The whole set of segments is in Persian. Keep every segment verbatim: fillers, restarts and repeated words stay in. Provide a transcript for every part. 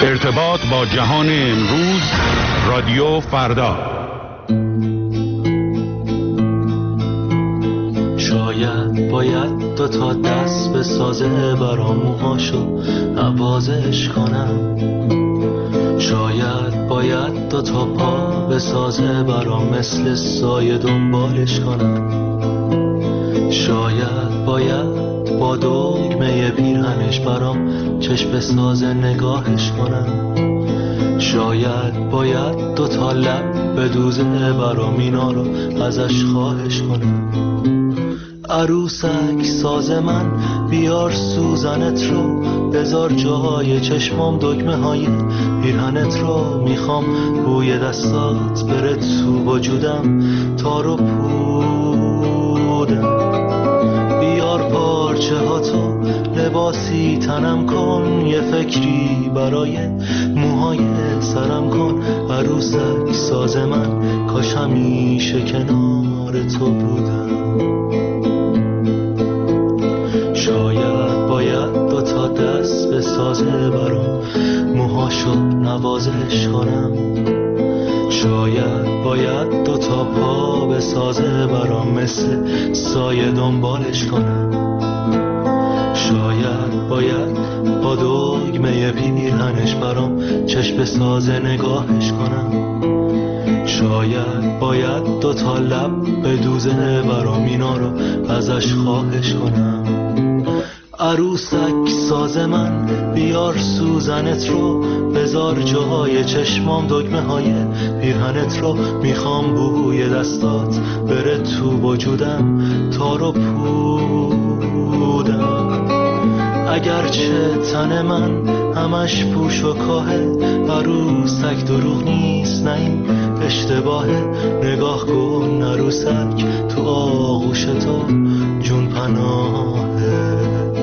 ارتباط با جهان امروز، رادیو فردا. شاید باید دو تا دست به سازه برام موهاشو نوازش کنم، شاید باید دو تا پا به سازه برام مثل سایه دنبالش کنم، شاید باید با دگمه پیرهنش برام چشم به سازه نگاهش کنم، شاید باید دو تا لب به دوزه برام اینا رو ازش خواهش کنم. عروسک ساز من بیار سوزنت رو، بذار جای چشمام دگمه های پیرهنت رو، میخوام بوی دستات بره تو وجودم تا رو پودم. بیار پارچه ها تو لباسی تنم کن، یه فکری برای موهای سرم کن. عروسک ساز من کاش همیشه کنار تو بودم. شاید باید دو تا دست به سازه برام موهاشو نوازش کنم، شاید باید دو تا پا به سازه برام مثل سایه دنبالش کنم، شاید باید با دگمه پیرهنش برام چشم به سازه نگاهش کنم، شاید باید دو تا لب به دوزه برام اینا رو ازش خواهش کنم. عروسک ساز من بیار سوزنت رو، بذار جای چشمام دگمه های پیرهنت رو، میخوام بوی دستات بره تو وجودم تا رو پودم. اگرچه تن من همش پوش و کاهه، عروسک دروغ نیست نه این اشتباهه. نگاه کن عروسک تو آغوش تو جون پناهه.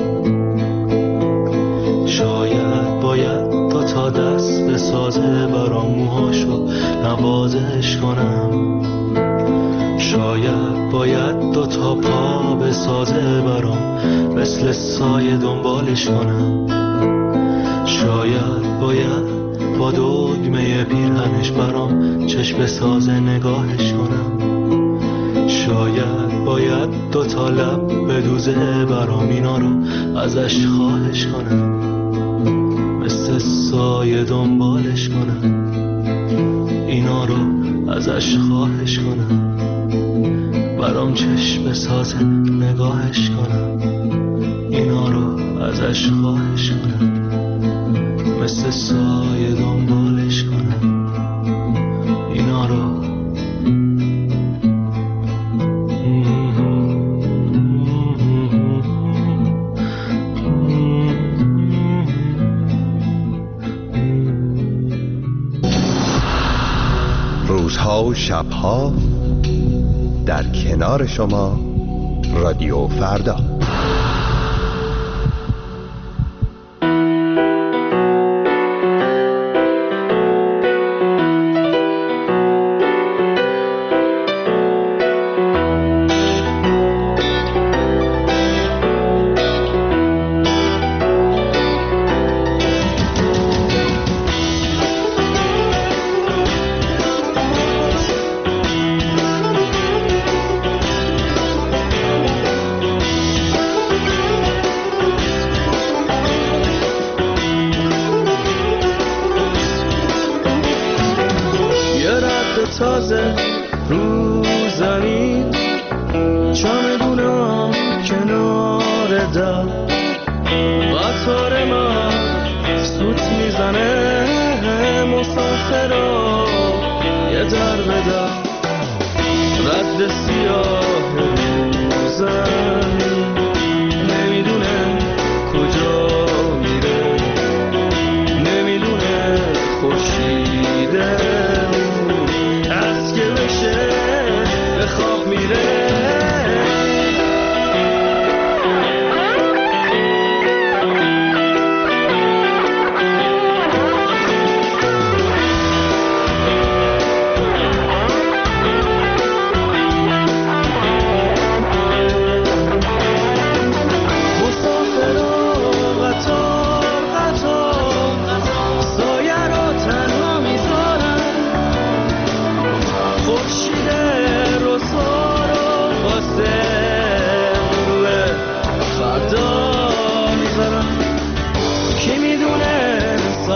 شاید باید دو تا دست به سازه برام موهاشو نوازش کنم، شاید باید دو تا پا به سازه برام مثل سایه دنبالش کنم، شاید باید با دگمه پیرهنش برام چشم به سازه نگاهش کنم، شاید باید دو تا لب به دوزه برام اینا رو ازش خواهش کنم، مثل سایه دنبالش کنم، اینا رو ازش خواهش کنم، برام چشم به سازه نگاهش کنم، اینا رو ازش خواهش کنم، مثل سایه دنبالش کنم، اینا رو. روزها و شبها در کنار شما، رادیو فردا. تازه رو زمین چمدونم کنار در، قطار من سوت میزنه مسافرا یه در به در، رد سیاه رو زمین نمیدونه کجا میره، نمیدونه خورشیده به خواب میره.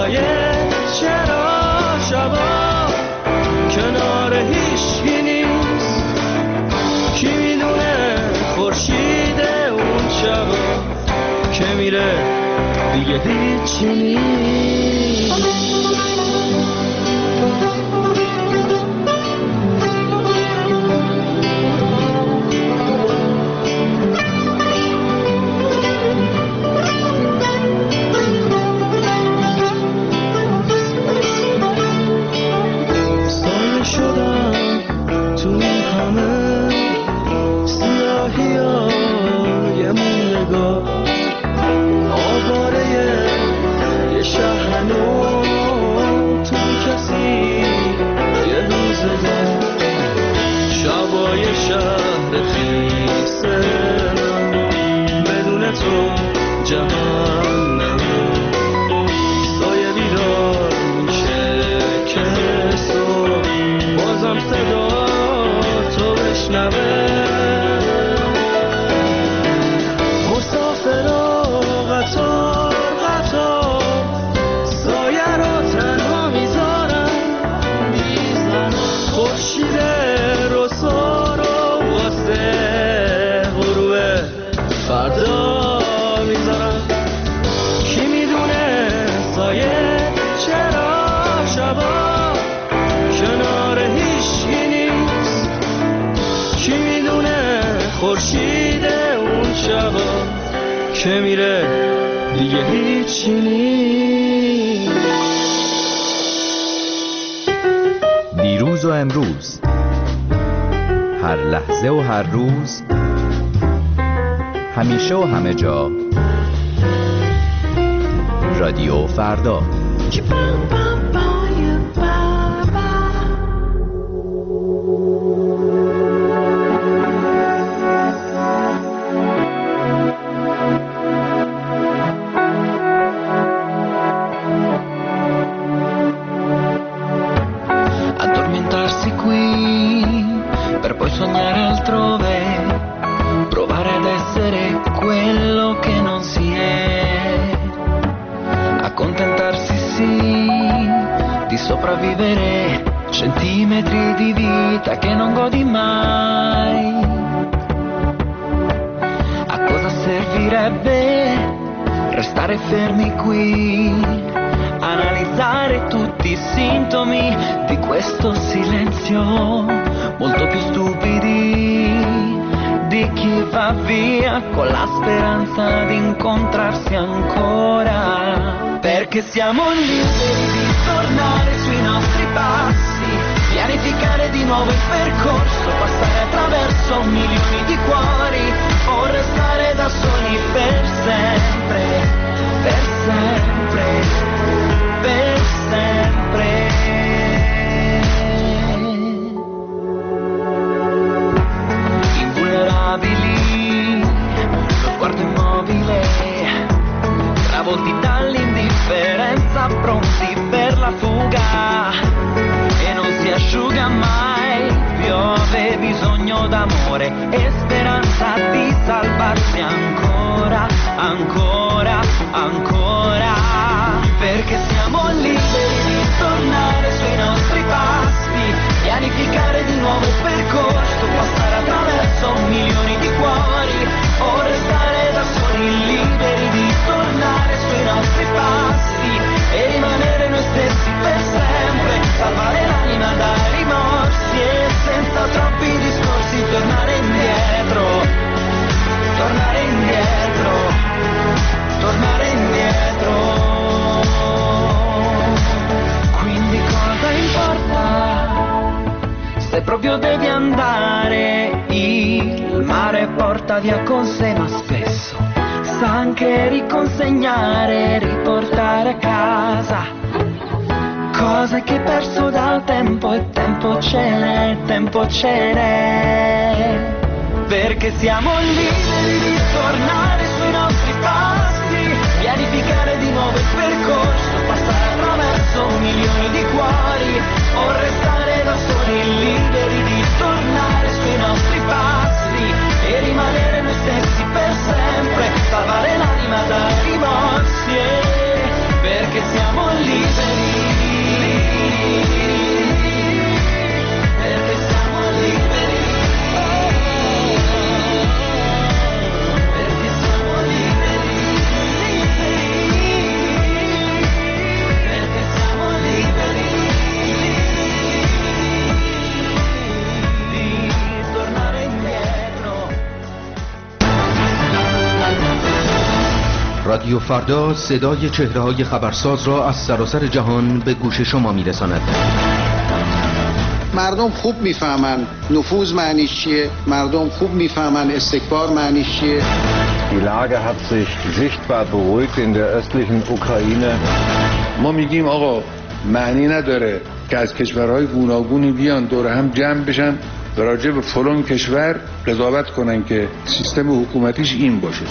سایه چرا شبا کنار هیچکی نیست؟ کی میدونه خورشید اون شبا که میره دیگه هیچی نیست. که میره دیگه هیچی نیست. دیروز و امروز، هر لحظه و هر روز، همیشه و همه جا، رادیو فردا. Sopravvivere centimetri di vita che non godi mai. A cosa servirebbe restare fermi qui, analizzare tutti i sintomi di questo silenzio, molto più stupidi di chi va via con la speranza di incontrarsi ancora. Perché siamo liberi di tornare sui nostri passi, pianificare di nuovo il percorso, passare attraverso milioni di cuori o restare da soli per sempre, per sempre, per sempre. Invulnerabili, lo sguardo immobile, travolti dall'indifferenza, pronti per la fuga, e non si asciuga mai, piove bisogno d'amore e speranza di salvarsi ancora, ancora, ancora. Perché siamo liberi di tornare sui nostri passi, pianificare di nuovo il percorso, passare attraverso milioni di cuori o restare da soli, liberi di tornare sui nostri passi e rimanere noi stessi per sempre, salvare l'anima dai rimorsi e senza troppi discorsi tornare indietro, tornare indietro, tornare indietro. Quindi cosa importa se proprio devi andare? Il mare porta via con sé, ma spesso sa anche riconsegnare, riportare a casa cose che hai perso dal tempo, e tempo ce n'è, tempo ce n'è. Perché siamo liberi di tornare sui nostri passi, pianificare di nuovo il percorso, passare attraverso milioni di cuori o restare da soli, liberi di tornare sui nostri passi e rimanere noi stessi per sempre, salvare l'anima dai rimorsi. Perché siamo liberi رادیو فردا صدای چهره‌های خبرساز را از سراسر جهان به گوش شما می‌رساند. مردم خوب میفهمن نفوذ معنیش چیه، مردم خوب میفهمن استکبار معنیش چیه. Die Lage hat sich sichtbar beruhigt in der östlichen Ukraine. ما میگیم آقا معنی نداره که از کشورهای گوناگونی بیان دور هم جمع بشن و راجع به فلان کشور قضاوت کنن که سیستم حکومتیش این باشه.